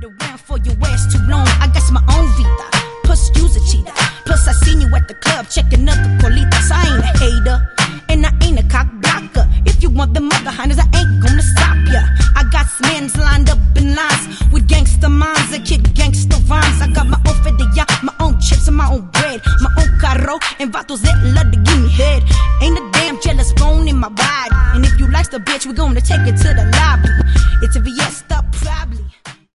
wait around for your ass too long. I got my own vida, plus you's a cheater. Plus I seen you at the club checking up the colitas. I ain't a hater, and I ain't a cock blocker. If you want them other hunters, I ain't gonna stop ya. I got mans lined up in lines with gangster minds that kick gangster rhymes. I got my own fedilla, my own chips and my own bread, my own carro and vatos that love to give me head. Ain't a damn jealous bone in my body, and if you like the bitch, we gonna take it to